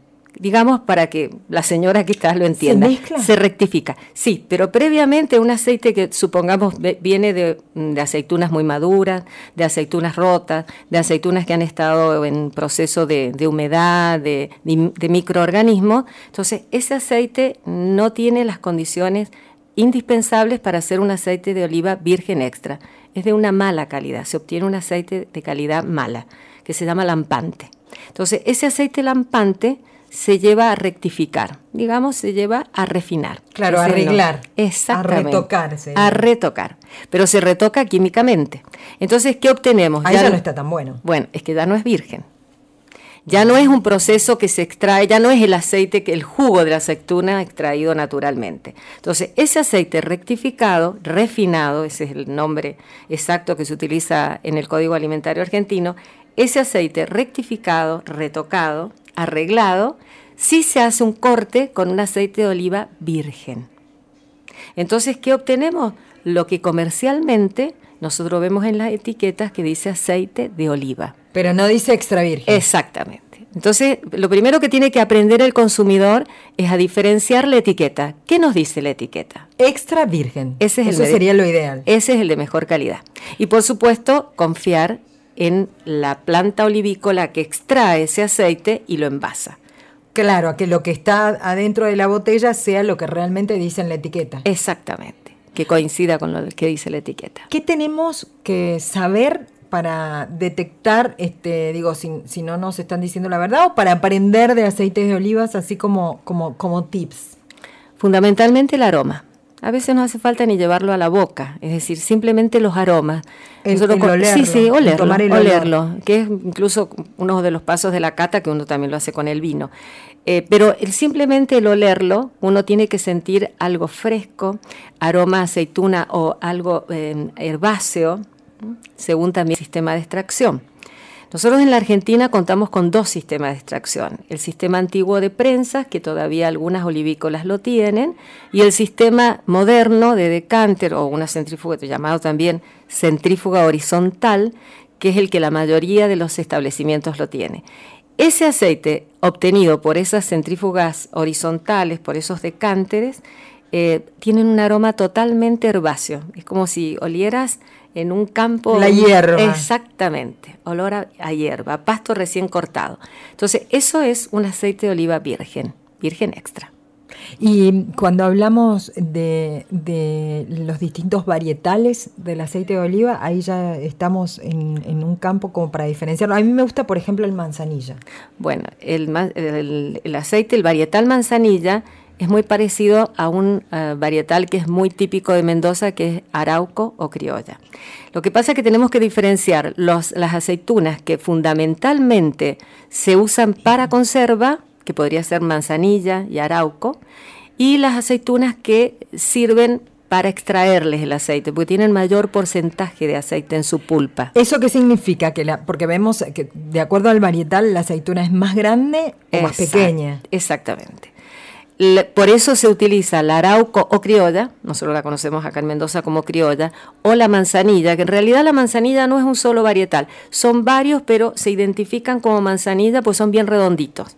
digamos para que la señora quizás lo entienda. ¿Se mezcla? Se rectifica, sí, pero previamente un aceite que supongamos viene de, de aceitunas muy maduras, de aceitunas rotas, de aceitunas que han estado en proceso de, de humedad, de, de, de microorganismos, entonces ese aceite no tiene las condiciones indispensables para hacer un aceite de oliva virgen extra. Es de una mala calidad, se obtiene un aceite de calidad mala, que se llama lampante. Entonces, ese aceite lampante se lleva a rectificar, digamos, se lleva a refinar. Claro, a arreglar. Exactamente. A retocar. A retocar, pero se retoca químicamente. Entonces, ¿qué obtenemos? Ahí ya, ya no está tan bueno. Bueno, es que ya no es virgen. Ya no es un proceso que se extrae, ya no es el aceite, que el jugo de la aceituna extraído naturalmente. Entonces, ese aceite rectificado, refinado, ese es el nombre exacto que se utiliza en el Código Alimentario Argentino, ese aceite rectificado, retocado, arreglado, sí se hace un corte con un aceite de oliva virgen. Entonces, ¿qué obtenemos? Lo que comercialmente nosotros vemos en las etiquetas que dice aceite de oliva. Pero no dice extra virgen. Exactamente. Entonces, lo primero que tiene que aprender el consumidor es a diferenciar la etiqueta. ¿Qué nos dice la etiqueta? Extra virgen. Ese es Eso el de, sería lo ideal. Ese es el de mejor calidad. Y por supuesto, confiar en la planta olivícola que extrae ese aceite y lo envasa. Claro, a que lo que está adentro de la botella sea lo que realmente dice en la etiqueta. Exactamente, que coincida con lo que dice la etiqueta. ¿Qué tenemos que saber para detectar, este, digo, si, si no nos están diciendo la verdad, o para aprender de aceites de olivas, así como, como, como tips? Fundamentalmente el aroma. A veces no hace falta ni llevarlo a la boca, es decir, simplemente los aromas. El, Nosotros, el olerlo, sí, sí, olerlo, tomar el olerlo, olor. Que es incluso uno de los pasos de la cata, que uno también lo hace con el vino. Eh, pero el, simplemente el olerlo, uno tiene que sentir algo fresco, aroma a aceituna o algo eh, herbáceo, según también el sistema de extracción. Nosotros en la Argentina contamos con dos sistemas de extracción, el sistema antiguo de prensas, que todavía algunas olivícolas lo tienen, y el sistema moderno de decanter o una centrífuga, llamado también centrífuga horizontal, que es el que la mayoría de los establecimientos lo tiene. Ese aceite obtenido por esas centrífugas horizontales, por esos decánteres, eh, tienen un aroma totalmente herbáceo, es como si olieras en un campo. La hierba. Exactamente, olor a, a hierba, pasto recién cortado. Entonces, eso es un aceite de oliva virgen, virgen extra. Y cuando hablamos de, de los distintos varietales del aceite de oliva, ahí ya estamos en, en un campo como para diferenciarlo. A mí me gusta, por ejemplo, el manzanilla. Bueno, el, el, el aceite, el varietal manzanilla, es muy parecido a un uh, varietal que es muy típico de Mendoza, que es arauco o criolla. Lo que pasa es que tenemos que diferenciar los, las aceitunas que fundamentalmente se usan para conserva, que podría ser manzanilla y arauco, y las aceitunas que sirven para extraerles el aceite, porque tienen mayor porcentaje de aceite en su pulpa. ¿Eso qué significa? Que la, porque vemos que de acuerdo al varietal la aceituna es más grande o Exact, más pequeña. Exactamente. Por eso se utiliza la arauco o criolla, nosotros la conocemos acá en Mendoza como criolla, o la manzanilla, que en realidad la manzanilla no es un solo varietal, son varios, pero se identifican como manzanilla pues son bien redonditos.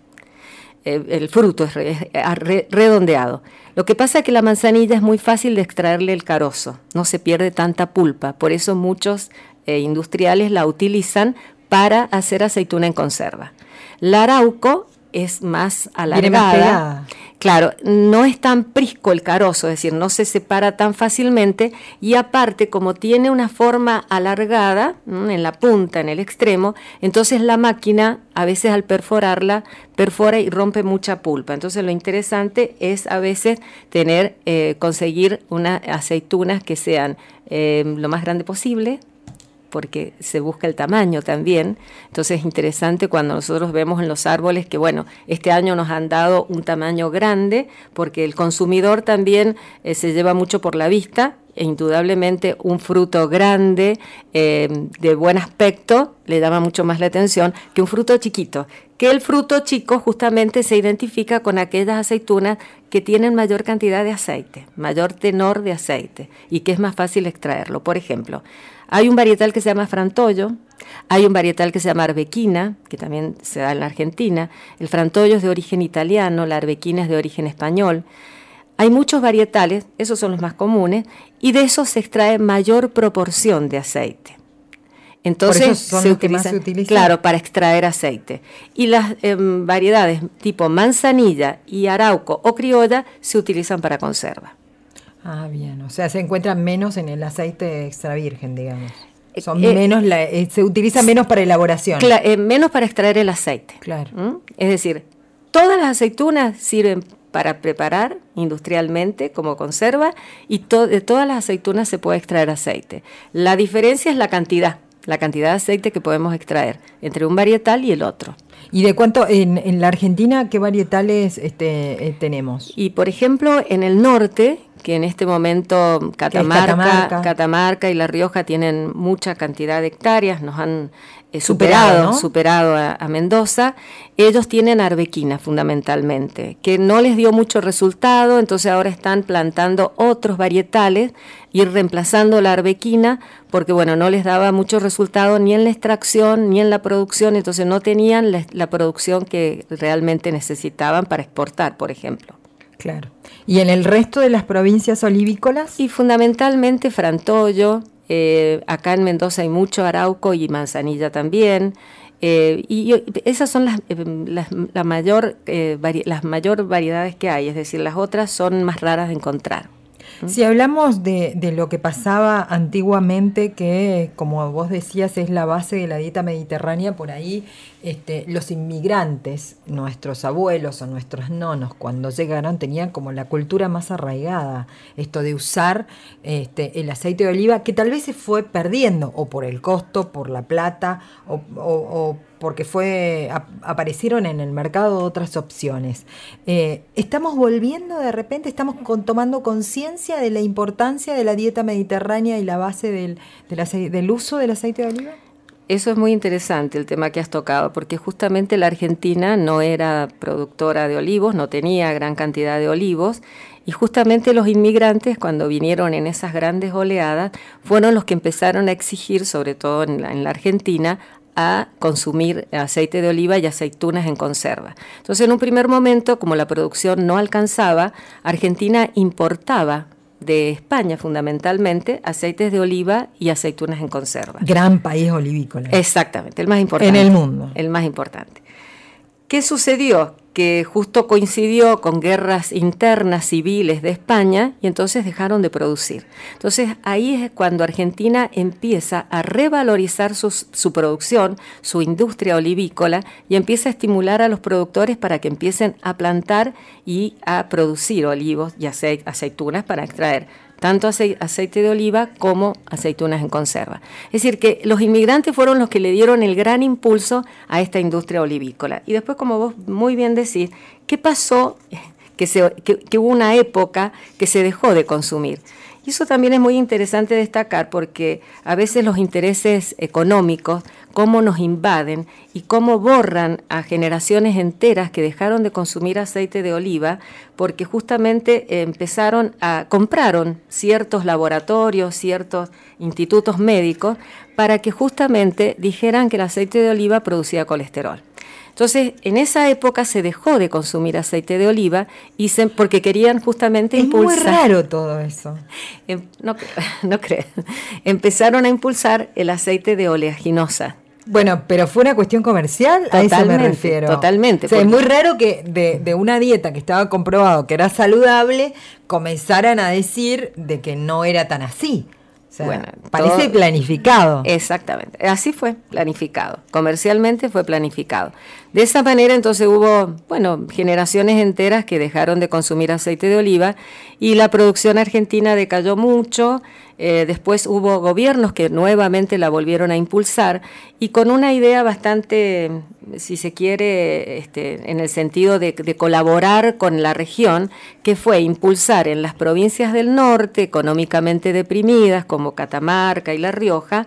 El, el fruto es, re, es re, redondeado. Lo que pasa es que la manzanilla es muy fácil de extraerle el carozo, no se pierde tanta pulpa, por eso muchos eh, industriales la utilizan para hacer aceituna en conserva. La arauco es más alargada. Claro, no es tan prisco el carozo, es decir, no se separa tan fácilmente y aparte, como tiene una forma alargada mmm, en la punta, en el extremo, entonces la máquina a veces al perforarla, perfora y rompe mucha pulpa. Entonces lo interesante es a veces tener, eh, conseguir unas aceitunas que sean eh, lo más grande posible, porque se busca el tamaño también. Entonces es interesante cuando nosotros vemos en los árboles que, bueno, este año nos han dado un tamaño grande, porque el consumidor también eh, se lleva mucho por la vista, e indudablemente un fruto grande, eh, de buen aspecto, le llama mucho más la atención que un fruto chiquito, que el fruto chico justamente se identifica con aquellas aceitunas que tienen mayor cantidad de aceite, mayor tenor de aceite, y que es más fácil extraerlo. Por ejemplo, Hay un varietal que se llama Frantollo, hay un varietal que se llama Arbequina, que también se da en la Argentina. El Frantollo es de origen italiano, la Arbequina es de origen español. Hay muchos varietales, esos son los más comunes, y de esos se extrae mayor proporción de aceite. Entonces, Por eso son se los que utilizan, más se utilizan. claro, para extraer aceite. Y las eh, variedades tipo manzanilla y arauco o criolla se utilizan para conserva. Ah, bien. O sea, se encuentran menos en el aceite extra virgen, digamos. Son Eh, menos, la, eh, se utiliza menos para elaboración. Cla- eh, menos para extraer el aceite. Claro. ¿Mm? Es decir, todas las aceitunas sirven para preparar industrialmente como conserva y to- de todas las aceitunas se puede extraer aceite. La diferencia es la cantidad, la cantidad de aceite que podemos extraer entre un varietal y el otro. ¿Y de cuánto, en, en la Argentina, qué varietales este, eh, tenemos? Y por ejemplo, en el norte, que en este momento Catamarca, Catamarca? Catamarca y La Rioja tienen mucha cantidad de hectáreas, nos han eh, Superado, superado, ¿no? superado a, a Mendoza. Ellos tienen arbequina fundamentalmente, que no les dio mucho resultado, entonces ahora están plantando otros varietales, ir reemplazando la arbequina, porque bueno, no les daba mucho resultado ni en la extracción ni en la producción, entonces no tenían la, la producción que realmente necesitaban para exportar, por ejemplo. Claro. ¿Y en el resto de las provincias olivícolas? Y fundamentalmente Frantollo, eh, acá en Mendoza hay mucho arauco y manzanilla también, eh, y, y esas son las, eh, las, la mayor, eh, vari, las mayor variedades que hay, es decir, las otras son más raras de encontrar. Si hablamos de, de lo que pasaba antiguamente, que como vos decías es la base de la dieta mediterránea, por ahí este, los inmigrantes, nuestros abuelos o nuestros nonos, cuando llegaron tenían como la cultura más arraigada, esto de usar este, el aceite de oliva, que tal vez se fue perdiendo, o por el costo, por la plata, o, o, o porque fue ap- aparecieron en el mercado otras opciones. Eh, ¿Estamos volviendo de repente, estamos con, tomando conciencia de la importancia de la dieta mediterránea y la base del, del, ace- del uso del aceite de oliva? Eso es muy interesante el tema que has tocado, porque justamente la Argentina no era productora de olivos, no tenía gran cantidad de olivos, y justamente los inmigrantes, cuando vinieron en esas grandes oleadas, fueron los que empezaron a exigir, sobre todo en la, en la Argentina, a consumir aceite de oliva y aceitunas en conserva. Entonces, en un primer momento, como la producción no alcanzaba, Argentina importaba de España fundamentalmente aceites de oliva y aceitunas en conserva. Gran país olivícola. Exactamente, el más importante. En el mundo. El más importante. ¿Qué sucedió? Que justo coincidió con guerras internas civiles de España y entonces dejaron de producir. Entonces ahí es cuando Argentina empieza a revalorizar su, su producción, su industria olivícola, y empieza a estimular a los productores para que empiecen a plantar y a producir olivos y aceit- aceitunas para extraer tanto ace- aceite de oliva como aceitunas en conserva. Es decir, que los inmigrantes fueron los que le dieron el gran impulso a esta industria olivícola. Y después, como vos muy bien decís, ¿qué pasó? Que, se, que, que hubo una época que se dejó de consumir. Y eso también es muy interesante destacar porque a veces los intereses económicos, cómo nos invaden y cómo borran a generaciones enteras que dejaron de consumir aceite de oliva porque justamente eh, empezaron a, compraron ciertos laboratorios, ciertos institutos médicos para que justamente dijeran que el aceite de oliva producía colesterol. Entonces, en esa época se dejó de consumir aceite de oliva y se, porque querían justamente es impulsar. Es muy raro todo eso. Eh, no, no creo. Empezaron a impulsar el aceite de oleaginosa. Bueno, pero fue una cuestión comercial, totalmente, a eso me refiero. Totalmente. O sea, es muy raro que de, de una dieta que estaba comprobado que era saludable, comenzaran a decir de que no era tan así. O sea, bueno, parece todo, planificado. Exactamente, así fue planificado, comercialmente fue planificado. De esa manera entonces hubo, bueno, generaciones enteras que dejaron de consumir aceite de oliva y la producción argentina decayó mucho. Eh, después hubo gobiernos que nuevamente la volvieron a impulsar y con una idea bastante, si se quiere, este, en el sentido de, de colaborar con la región, que fue impulsar en las provincias del norte, económicamente deprimidas, como Catamarca y La Rioja,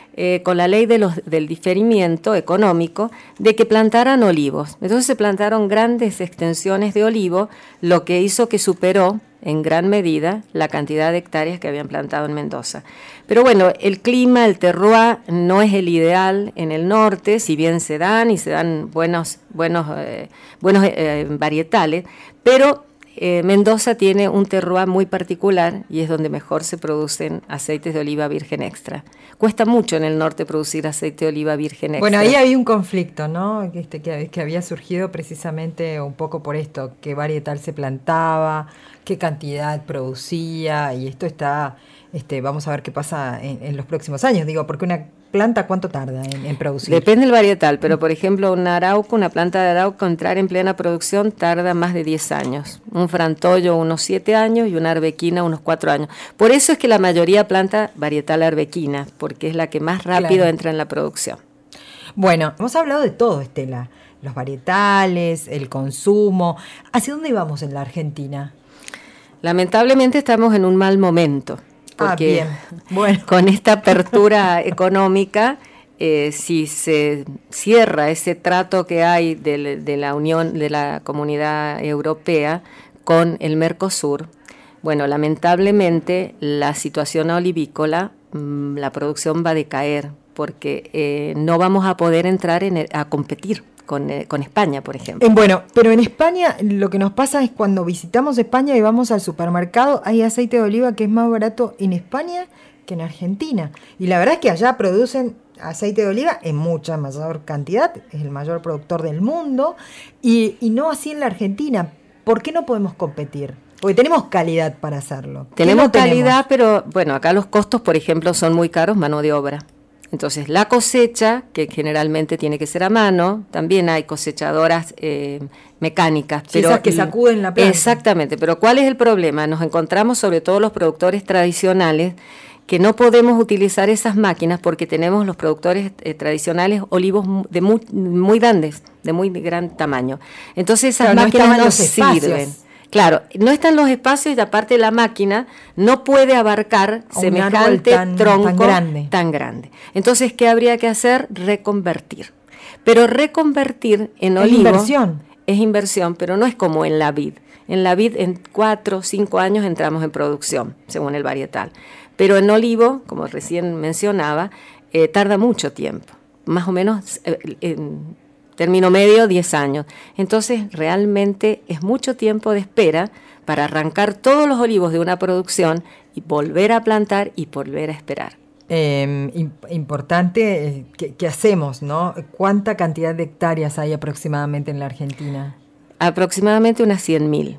eh, con la ley de los, del diferimiento económico, de que plantaran olivos. Entonces se plantaron grandes extensiones de olivo, lo que hizo que superó en gran medida la cantidad de hectáreas que habían plantado en Mendoza. Pero bueno, el clima, el terroir, no es el ideal en el norte, si bien se dan y se dan buenos, buenos, eh, buenos eh, varietales, pero eh, Mendoza tiene un terroir muy particular y es donde mejor se producen aceites de oliva virgen extra. Cuesta mucho en el norte producir aceite de oliva virgen extra. Bueno, ahí había un conflicto, ¿no? Este, que, que había surgido precisamente un poco por esto, qué varietal se plantaba, qué cantidad producía, y esto está, este, vamos a ver qué pasa en, en los próximos años, digo, porque una planta, ¿cuánto tarda en, en producir? Depende del varietal, pero por ejemplo, un arauco, una planta de arauco, entrar en plena producción tarda más de diez años. Un frantollo unos siete años y una arbequina unos cuatro años. Por eso es que la mayoría planta varietal arbequina, porque es la que más rápido claro. entra en la producción. Bueno, hemos hablado de todo, Estela, los varietales, el consumo. ¿Hacia dónde vamos en la Argentina? Lamentablemente estamos en un mal momento. Porque ah, bien. Bueno. Con esta apertura económica, eh, si se cierra ese trato que hay de, de la Unión, de la Comunidad Europea con el Mercosur, bueno, lamentablemente la situación olivícola, mmm, la producción va a decaer, porque eh, no vamos a poder entrar en el, a competir. Con, eh, con España, por ejemplo. Bueno, pero en España lo que nos pasa es cuando visitamos España y vamos al supermercado, hay aceite de oliva que es más barato en España que en Argentina. Y la verdad es que allá producen aceite de oliva en mucha mayor cantidad, es el mayor productor del mundo, y, y no así en la Argentina. ¿Por qué no podemos competir? Porque tenemos calidad para hacerlo. Tenemos no calidad, tenemos? Pero bueno, acá los costos, por ejemplo, son muy caros, mano de obra. Entonces, la cosecha, que generalmente tiene que ser a mano, también hay cosechadoras eh, mecánicas. Sí, pero esas que sacuden la planta. Exactamente, pero ¿cuál es el problema? Nos encontramos sobre todo los productores tradicionales que no podemos utilizar esas máquinas porque tenemos los productores eh, tradicionales olivos de muy, muy grandes, de muy gran tamaño. Entonces, esas pero máquinas no, no sirven. Claro, no están los espacios y aparte la máquina no puede abarcar un semejante tan, tronco tan grande. tan grande. Entonces, ¿qué habría que hacer? Reconvertir. Pero reconvertir en es olivo... inversión. Es inversión, pero no es como en la vid. En la vid en cuatro o cinco años entramos en producción, según el varietal. Pero en olivo, como recién mencionaba, eh, tarda mucho tiempo. Más o menos... Eh, en, término medio, diez años. Entonces, realmente es mucho tiempo de espera para arrancar todos los olivos de una producción y volver a plantar y volver a esperar. Eh, importante, eh, ¿qué, ¿qué hacemos, no? ¿Cuánta cantidad de hectáreas hay aproximadamente en la Argentina? Aproximadamente unas cien mil.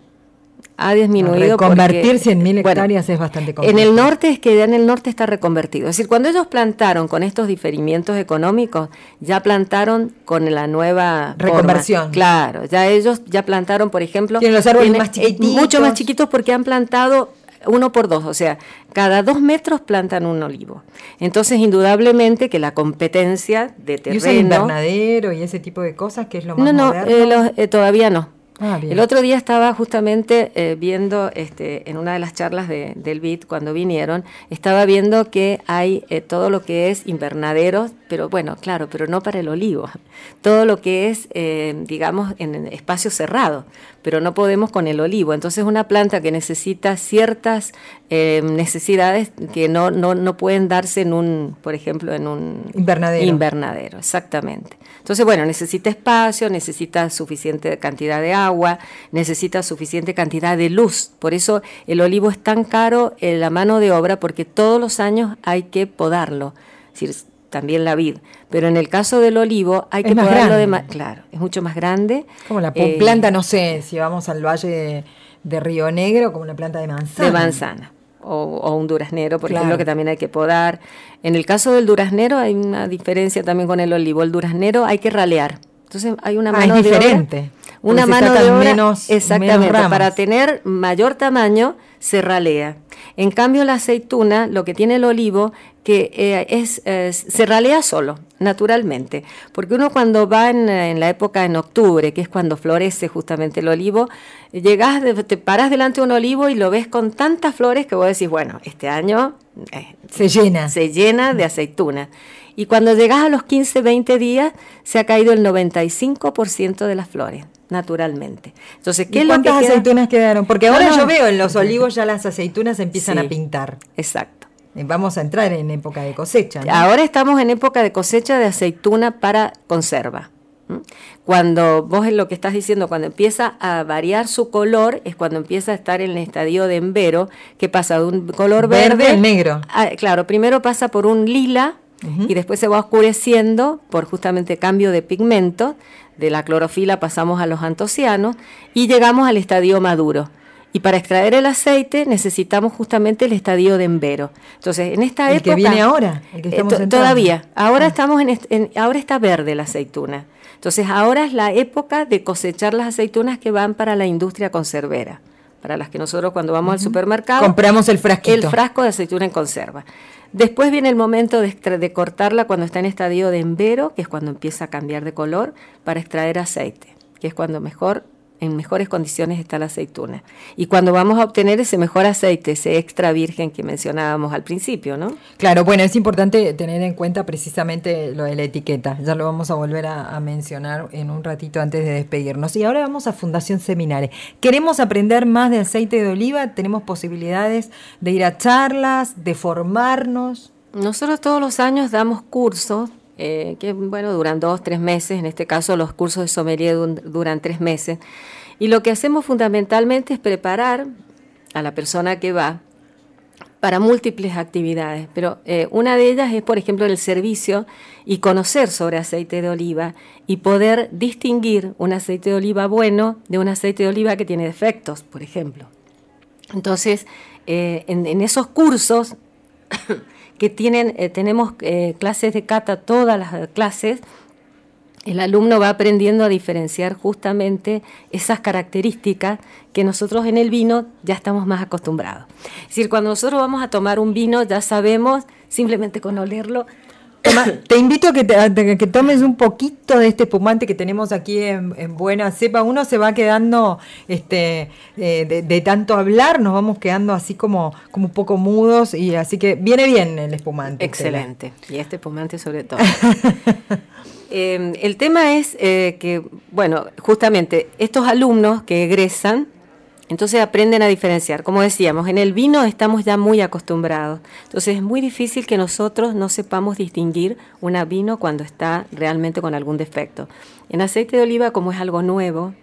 Ha disminuido. Convertir cien mil hectáreas bueno, es bastante complejo. En el norte es que ya en el norte está reconvertido. Es decir, cuando ellos plantaron con estos diferimientos económicos, ya plantaron con la nueva reconversión. Forma. Claro, ya ellos ya plantaron, por ejemplo, tienen los árboles más chiquititos. Mucho más chiquitos porque han plantado uno por dos, o sea, cada dos metros plantan un olivo. Entonces, indudablemente que la competencia de terreno... ¿Y usan invernadero y ese tipo de cosas, que es lo más no, no, moderno? Eh, los, eh, todavía no. Ah, el otro día estaba justamente eh, viendo, este, en una de las charlas de, del B I D, cuando vinieron, estaba viendo que hay eh, todo lo que es invernaderos, pero bueno, claro, pero no para el olivo. Todo lo que es, eh, digamos, en, en espacios cerrados, pero no podemos con el olivo. Entonces, una planta que necesita ciertas eh, necesidades que no, no, no pueden darse en un, por ejemplo, en un invernadero. Invernadero, exactamente. Entonces, bueno, necesita espacio, necesita suficiente cantidad de agua, necesita suficiente cantidad de luz. Por eso el olivo es tan caro en la mano de obra, porque todos los años hay que podarlo. Es decir, también la vid. Pero en el caso del olivo hay es que podarlo grande. de más. Claro, es mucho más grande. Como la eh, planta, no sé, si vamos al valle de, de Río Negro, como una planta de manzana. De manzana. O, o un duraznero, por claro. ejemplo, que también hay que podar. En el caso del duraznero hay una diferencia también con el olivo. El duraznero hay que ralear. Entonces hay una mano ah, es de diferente. obra. Una mano de obra, menos, exactamente, menos para tener mayor tamaño se ralea. En cambio, la aceituna, lo que tiene el olivo, que eh, es eh, se ralea solo, naturalmente. Porque uno cuando va en, en la época en octubre, que es cuando florece justamente el olivo, llegas, de, te paras delante de un olivo y lo ves con tantas flores que vos decís, bueno, este año eh, se llena. Se llena de aceituna. Y cuando llegas a los quince, veinte días, se ha caído el noventa y cinco por ciento de las flores, naturalmente. Entonces, ¿qué ¿Y es lo que cuántas queda? aceitunas quedaron? Porque ahora No, no. yo veo en los olivos ya las aceitunas empiezan Sí, a pintar. Exacto. Vamos a entrar en época de cosecha, ¿no? Ahora estamos en época de cosecha de aceituna para conserva. ¿Mm? Cuando vos en lo que estás diciendo, cuando empieza a variar su color, es cuando empieza a estar en el estadio de embero, que pasa de un color verde, Verde al negro. a- claro, primero pasa por un lila, uh-huh, y después se va oscureciendo por justamente cambio de pigmento. De la clorofila pasamos a los antocianos y llegamos al estadio maduro. Y para extraer el aceite necesitamos justamente el estadio de embero. Entonces, en esta El época... que viene ahora, el que estamos eh, to- entrando. Todavía. Ahora Ah. estamos en, est- en- ahora está verde la aceituna. Entonces, ahora es la época de cosechar las aceitunas que van para la industria conservera. Para las que nosotros cuando vamos, uh-huh, al supermercado... compramos el frasquito. El frasco de aceituna en conserva. Después viene el momento de, extra- de cortarla cuando está en estadio de embero, que es cuando empieza a cambiar de color, para extraer aceite, que es cuando mejor... en mejores condiciones está la aceituna. Y cuando vamos a obtener ese mejor aceite, ese extra virgen que mencionábamos al principio, ¿no? Claro, bueno, es importante tener en cuenta precisamente lo de la etiqueta. Ya lo vamos a volver a, a mencionar en un ratito antes de despedirnos. Y ahora vamos a Fundación Seminare. ¿Queremos aprender más de aceite de oliva? ¿Tenemos posibilidades de ir a charlas, de formarnos? Nosotros todos los años damos cursos, Eh, que bueno, duran dos, tres meses, en este caso los cursos de sommelier du- duran tres meses, y lo que hacemos fundamentalmente es preparar a la persona que va para múltiples actividades, pero eh, una de ellas es, por ejemplo, el servicio y conocer sobre aceite de oliva y poder distinguir un aceite de oliva bueno de un aceite de oliva que tiene defectos, por ejemplo. Entonces, eh, en, en esos cursos que tienen, eh, tenemos eh, clases de cata, todas las clases, el alumno va aprendiendo a diferenciar justamente esas características que nosotros en el vino ya estamos más acostumbrados. Es decir, cuando nosotros vamos a tomar un vino, ya sabemos, simplemente con olerlo. Toma, te invito a que, te, a que tomes un poquito de este espumante que tenemos aquí en, en Buena Cepa. Uno se va quedando, este, eh, de, de tanto hablar, nos vamos quedando así como, como un poco mudos, y así que viene bien el espumante. Excelente, Estela. Y este espumante sobre todo. eh, el tema es eh, que, bueno, justamente estos alumnos que egresan, entonces aprenden a diferenciar. Como decíamos, en el vino estamos ya muy acostumbrados. Entonces es muy difícil que nosotros no sepamos distinguir un vino cuando está realmente con algún defecto. En aceite de oliva, como es algo nuevo,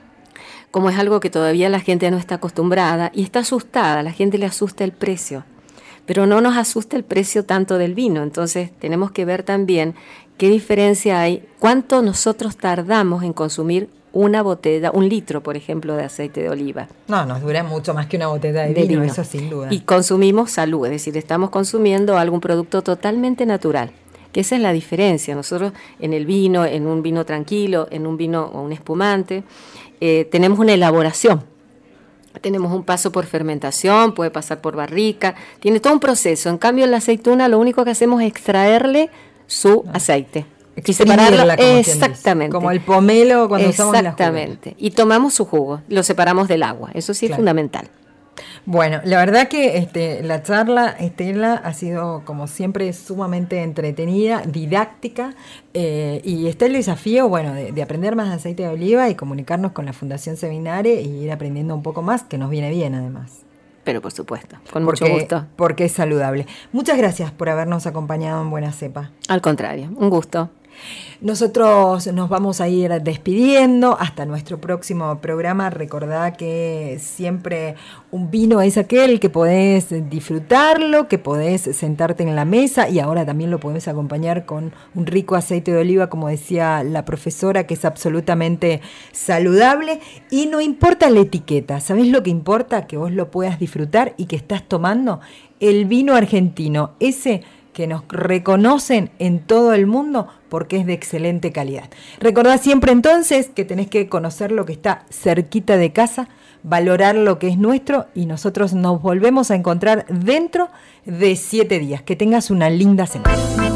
como es algo que todavía la gente no está acostumbrada y está asustada, la gente le asusta el precio, pero no nos asusta el precio tanto del vino. Entonces tenemos que ver también qué diferencia hay, cuánto nosotros tardamos en consumir una botella, un litro, por ejemplo, de aceite de oliva. No, nos dura mucho más que una botella de, de vino, vino, eso sin duda. Y consumimos salud, es decir, estamos consumiendo algún producto totalmente natural, que esa es la diferencia. Nosotros en el vino, en un vino tranquilo, en un vino o un espumante, eh, tenemos una elaboración. Tenemos un paso por fermentación, puede pasar por barrica, tiene todo un proceso. En cambio, en la aceituna lo único que hacemos es extraerle su ah. aceite. Y separarlo, exactamente. Como el pomelo cuando usamos la Exactamente. Y tomamos su jugo, lo separamos del agua. Eso sí, claro, es fundamental. Bueno, la verdad que este, la charla, Estela, ha sido como siempre sumamente entretenida, didáctica, eh, y está el desafío, bueno, de, de aprender más de aceite de oliva y comunicarnos con la Fundación Seminare y ir aprendiendo un poco más, que nos viene bien además. Pero por supuesto, con porque, mucho gusto. Porque es saludable. Muchas gracias por habernos acompañado en Buena Cepa. Al contrario, un gusto. Nosotros nos vamos a ir despidiendo hasta nuestro próximo programa. Recordá que siempre un vino es aquel que podés disfrutarlo, que podés sentarte en la mesa, y ahora también lo podés acompañar con un rico aceite de oliva, como decía la profesora, que es absolutamente saludable, y no importa la etiqueta. ¿Sabés lo que importa? Que vos lo puedas disfrutar y que estás tomando el vino argentino, ese que nos reconocen en todo el mundo porque es de excelente calidad. Recordá siempre entonces que tenés que conocer lo que está cerquita de casa, valorar lo que es nuestro, y nosotros nos volvemos a encontrar dentro de siete días. Que tengas una linda semana.